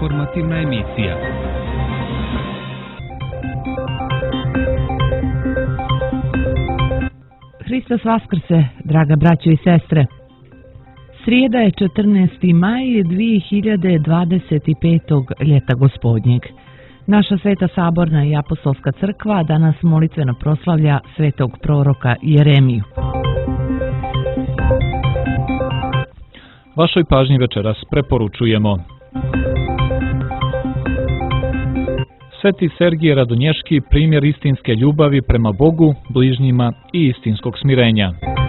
Informativna emisija. Hristos Vaskrse, draga braćo i sestre. Srijeda je 14. maj 2025. ljeta gospodnjeg. Naša Sveta Saborna i Apostolska crkva danas molitveno proslavlja svetog proroka Jeremiju. Vašoj pažnji večeras preporučujemo Sveti Sergije Radonješki, primjer istinske ljubavi prema Bogu, bližnjima i istinskog smirenja.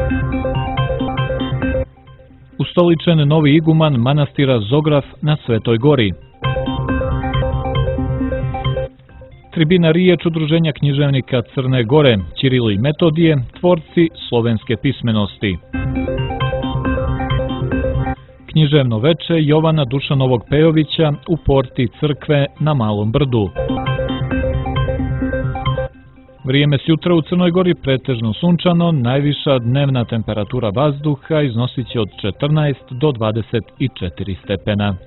Ustoličen novi iguman manastira Zograf na Svetoj Gori. Tribina riječ Udruženja književnika Crne Gore, Ćirilo i Metodije, tvorci slovenske pismenosti. Književno veče Jovana Dušanovog Pejovića u porti crkve na Malom Brdu. Vrijeme sjutra u Crnoj Gori pretežno sunčano, najviša dnevna temperatura vazduha iznosit će od 14 do 24 stepena.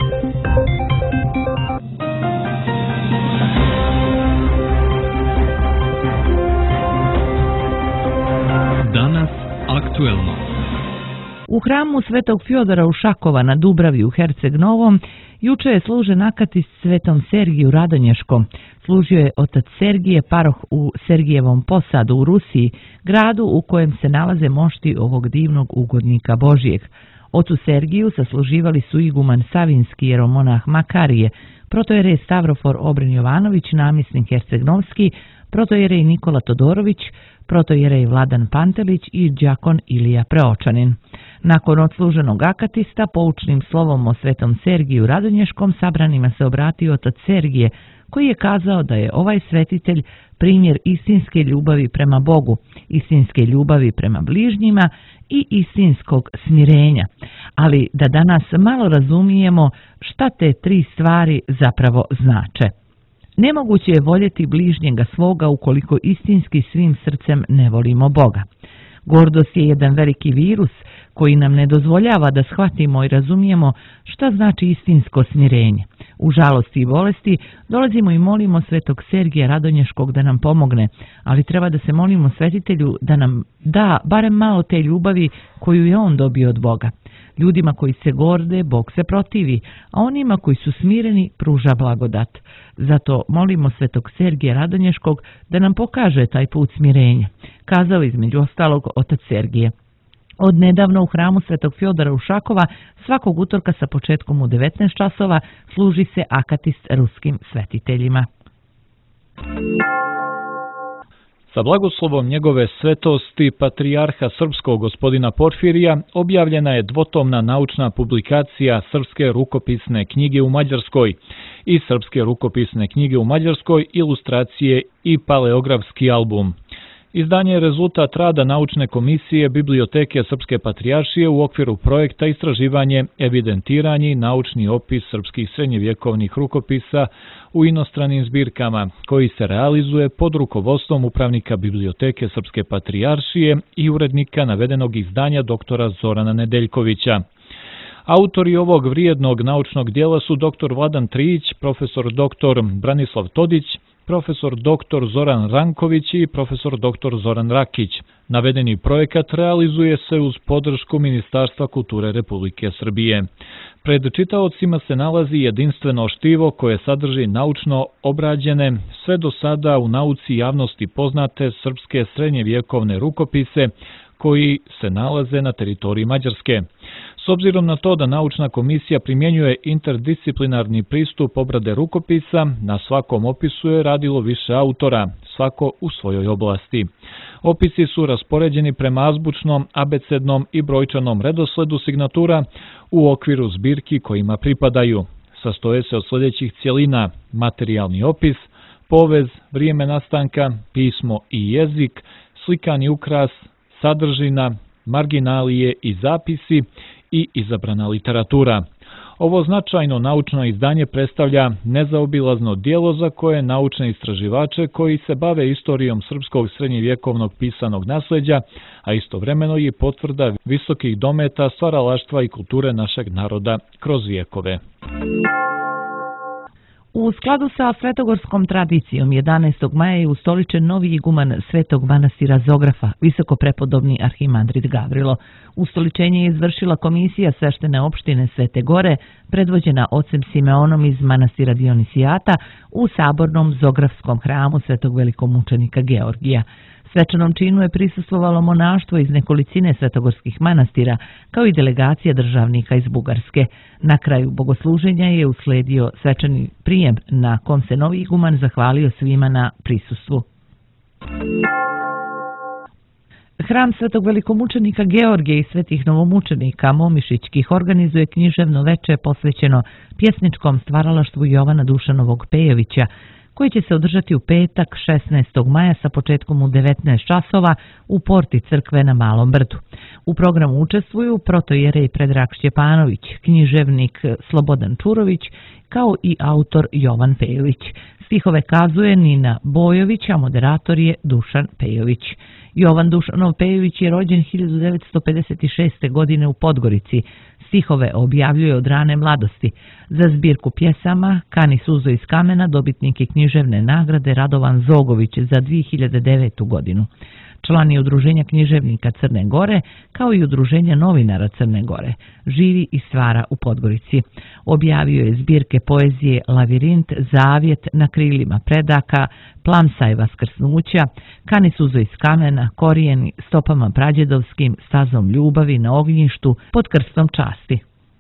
Danas aktuelno. U hramu Svetog Fjodora Ušakova na Dubravi u Herceg Novom juče je služen akatist Svetom Sergiju Radonješkom. Služio je otac Sergije, paroh u Sergijevom Posadu u Rusiji, gradu u kojem se nalaze mošti ovog divnog ugodnika Božijeg. Ocu Sergiju sasluživali su iguman Savinski jeromonah Makarije, protojerej Stavrofor Obren Jovanović, namjesnik Herceg-Novski, protojerej Nikola Todorović, protojerej Vladan Pantelić i đakon Ilija Preočanin. Nakon odsluženog akatista, poučnim slovom o Svetom Sergiju Radonješkom sabranima se obratio otac Sergije, koji je kazao da je ovaj svetitelj primjer istinske ljubavi prema Bogu, istinske ljubavi prema bližnjima i istinskog smirenja, ali da danas malo razumijemo šta te tri stvari zapravo znače. Nemoguće je voljeti bližnjega svoga ukoliko istinski svim srcem ne volimo Boga. Gordost je jedan veliki virus koji nam ne dozvoljava da shvatimo i razumijemo šta znači istinsko smirenje. U žalosti i bolesti dolazimo i molimo Svetog Sergija Radonješkog da nam pomogne, ali treba da se molimo svetitelju da nam da barem malo te ljubavi koju je on dobio od Boga. Ljudima koji se gorde, Bog se protivi, a onima koji su smireni pruža blagodat. Zato molimo Svetog Sergija Radonješkog da nam pokaže taj put smirenja, kazao između ostalog otac Sergije. Od nedavno u hramu Svetog Fjodora Ušakova svakog utorka sa početkom u 19 časova služi se akatist ruskim svetiteljima. Sa blagoslovom njegove svetosti patrijarha srpskog gospodina Porfirija objavljena je dvotomna naučna publikacija Srpske rukopisne knjige u Mađarskoj i Srpske rukopisne knjige u Mađarskoj, ilustracije i paleografski album. Izdanje je rezultat rada naučne komisije Biblioteke Srpske patrijaršije u okviru projekta Istraživanje, evidentiranje i naučni opis srpskih srednjevjekovnih rukopisa u inostranim zbirkama, koji se realizuje pod rukovodstvom upravnika Biblioteke Srpske patrijaršije i urednika navedenog izdanja doktora Zorana Nedeljkovića. Autori ovog vrijednog naučnog dijela su dr. Vladan Trijić, profesor dr. Branislav Todić, profesor dr. Zoran Ranković i profesor dr. Zoran Rakić. Navedeni projekat realizuje se uz podršku Ministarstva kulture Republike Srbije. Pred čitaocima se nalazi jedinstveno štivo koje sadrži naučno obrađene, sve do sada u nauci javnosti poznate srpske srednjevjekovne rukopise koji se nalaze na teritoriji Mađarske. S obzirom na to da naučna komisija primjenjuje interdisciplinarni pristup obrade rukopisa, na svakom opisu je radilo više autora, svako u svojoj oblasti. Opisi su raspoređeni prema azbučnom, abecednom i brojčanom redosledu signatura u okviru zbirki kojima pripadaju. Sastoje se od sljedećih cjelina: materijalni opis, povez, vrijeme nastanka, pismo i jezik, slikani ukras, sadržina, marginalije i zapisi i izabrana literatura. Ovo značajno naučno izdanje predstavlja nezaobilazno djelo za koje naučne istraživače koji se bave istorijom srpskog srednjevjekovnog pisanog nasljeđa, a istovremeno i potvrda visokih dometa stvaralaštva i kulture našeg naroda kroz vjekove. U skladu sa svetogorskom tradicijom 11. maja je ustoličen novi iguman Svetog manastira Zografa, visokoprepodobni arhimandrit Gavrilo. Ustoličenje je izvršila komisija sveštene opštine Svete Gore, predvođena ocem Simeonom iz manastira Dionisijata u sabornom Zografskom hramu Svetog velikomučenika Georgija. Svečanom činu je prisustvovalo monaštvo iz nekolicine svetogorskih manastira, kao i delegacija državnika iz Bugarske. Na kraju bogosluženja je usledio svečani prijem na kom se novi iguman zahvalio svima na prisustvu. Hram Svetog velikomučenika Georgija i svetih novomučenika Momišićkih organizuje književno veče posvećeno pjesničkom stvaralaštvu Jovana Dušanovog Pejovića, koji će se održati u petak 16. maja sa početkom u 19 časova u porti crkve na Malom Brdu. U programu učestvuju protojerej Predrag Šćepanović, književnik Slobodan Čurović, kao i autor Jovan Pejović. Stihove kazuje Nina Bojović, a moderator je Dušan Pejović. Jovan Dušanov Pejović je rođen 1956. godine u Podgorici. Stihove objavljuje od rane mladosti. Za zbirku pjesama Kani suzo iz kamena dobitnik je književne nagrade Radovan Zogović za 2009. godinu. Član je Udruženja književnika Crne Gore, kao i Udruženja novinara Crne Gore. Živi i stvara u Podgorici. Objavio je zbirke poezije Lavirint, Zavjet, Na krilima predaka, Plamsaj vaskrsnuća, Kani suzo iz kamena, Korijeni, Stopama prađedovskim, Stazom ljubavi, Na ognjištu, Pod krstom časti.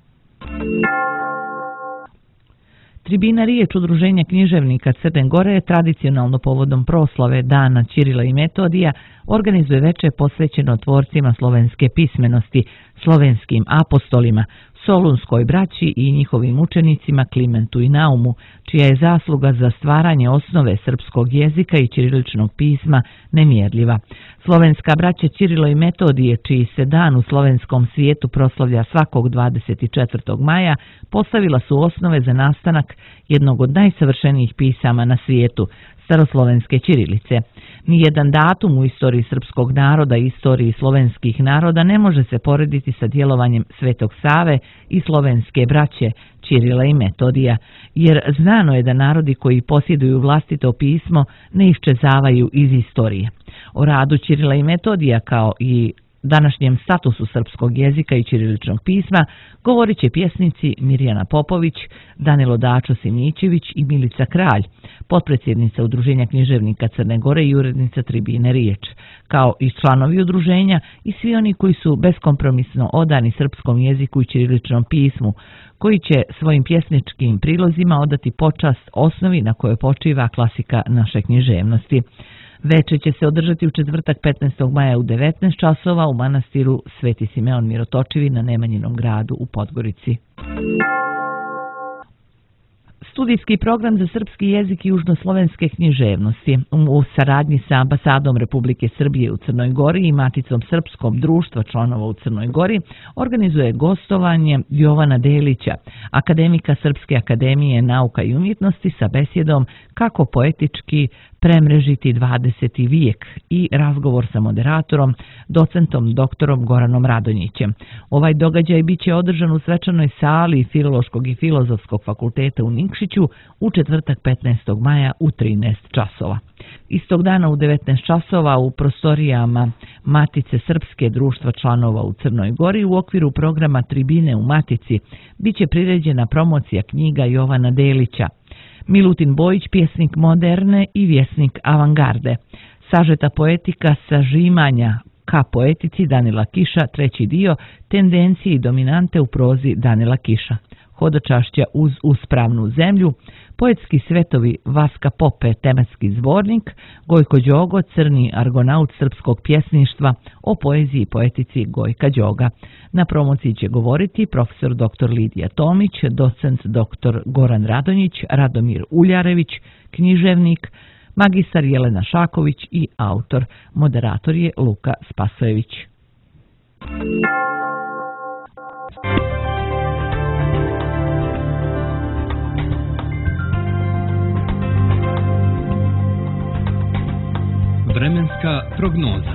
Tribina riječ Udruženja književnika Crne Gore tradicionalno povodom proslave Dana Ćirila i Metodija organizuje veče posvećeno tvorcima slovenske pismenosti, slovenskim apostolima, Solunskoj braći i njihovim učenicima Klimentu i Naumu, čija je zasluga za stvaranje osnove srpskog jezika i ćiriličnog pisma nemjerljiva. Slovenska braća Ćirilo i Metodije, čiji se dan u slovenskom svijetu proslavlja svakog 24. maja, postavila su osnove za nastanak jednog od najsavršenijih pisama na svijetu, staroslovenske ćirilice. Nijedan datum u istoriji srpskog naroda i istoriji slovenskih naroda ne može se porediti sa djelovanjem Svetog Save i slovenske braće Ćirila i Metodija, jer znano je da narodi koji posjeduju vlastito pismo ne iščezavaju iz istorije. O radu Ćirila i Metodija kao i današnjem statusu srpskog jezika i ćiriličnog pisma govorit će pjesnici Mirjana Popović, Danilo Dačo Simićević i Milica Kralj, potpredsjednica Udruženja književnika Crne Gore i urednica Tribine riječ, kao i članovi udruženja i svi oni koji su beskompromisno odani srpskom jeziku i ćiriličnom pismu, koji će svojim pjesničkim prilozima odati počast osnovi na kojoj počiva klasika naše književnosti. Veče će se održati u četvrtak 15. maja u 19 časova u manastiru Sveti Simeon Mirotočivi na Nemanjinom gradu u Podgorici. Studijski program za srpski jezik i južnoslovenske književnosti u saradnji sa ambasadom Republike Srbije u Crnoj Gori i Maticom Srpskom društva članova u Crnoj Gori organizuje gostovanje Jovana Delića, akademika Srpske akademije nauka i umjetnosti sa besjedom Kako poetički premrežiti 20. vijek i razgovor sa moderatorom, docentom doktorom Goranom Radonjićem. Ovaj događaj bit će održan u svečanoj sali Filološkog i Filozofskog fakulteta u Nikšiću u četvrtak 15. maja u 13 časova. Istog dana u 19 časova u prostorijama Matice Srpske društva članova u Crnoj Gori u okviru programa Tribine u Matici bit će priređena promocija knjiga Jovana Delića, Milutin Bojić, pjesnik moderne i vjesnik avangarde, sažeta poetika sažimanja ka poetici Danila Kiša, treći dio, tendencije i dominante u prozi Danila Kiša, hodočašća uz uspravnu zemlju, poetski svetovi Vaska Pope, tematski zbornik, Gojko Đogo, crni argonaut srpskog pjesništva, o poeziji i poetici Gojka Đoga. Na promociji će govoriti profesor dr. Lidija Tomić, docent dr. Goran Radonjić, Radomir Uljarević, književnik, magistar Jelena Šaković i autor. Moderator je Luka Spasojević. Vremenska prognoza.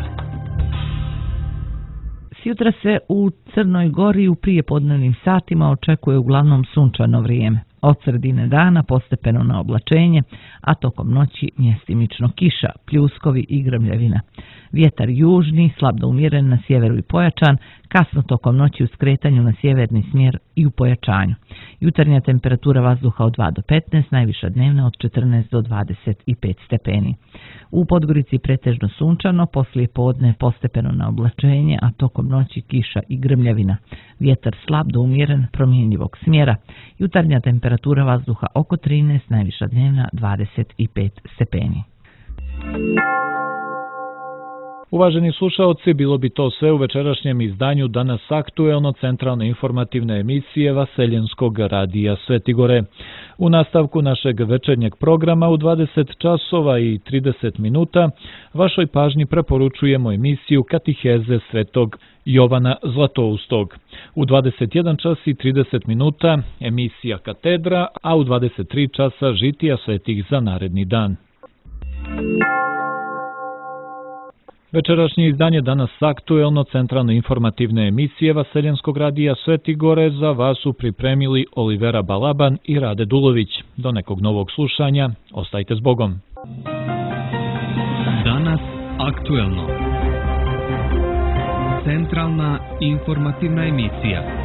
Sjutra se u Crnoj Gori u prijepodnevnim satima očekuje uglavnom sunčano vrijeme. Od sredine dana postepeno na oblačenje, a tokom noći mjestimično kiša, pljuskovi i grmljavina. Vjetar južni, slab do umjeren na sjeveru i pojačan, kasno tokom noći u skretanju na sjeverni smjer i u pojačanju. Jutarnja temperatura vazduha od 2 do 15, najviša dnevna od 14 do 25 stepeni. U Podgorici pretežno sunčano, poslije podne postepeno na oblačenje, a tokom noći kiša i grmljavina. Vjetar slab do umjeren, promjenjivog smjera. Jutarnja temperatura vazduha oko 13, najviša dnevna 25 stepeni. Uvaženi slušaoci, bilo bi to sve u večerašnjem izdanju Danas aktuelno centralne informativne emisije Vaseljenskog radija Svetigore. U nastavku našeg večernjeg programa u 20 časova i 30 minuta vašoj pažnji preporučujemo emisiju Katiheze Svetog Jovana Zlatoustog. U 21 čas i 30 minuta emisija Katedra, a u 23 časa žitija svetih za naredni dan. Večerašnje izdanje Danas aktuelno centralne informativne emisije Vaseljenskog radija Svetigore za vas su pripremili Olivera Balaban i Rade Dulović. Do nekog novog slušanja, ostajte s Bogom. Danas aktuelno. Centralna informativna emisija.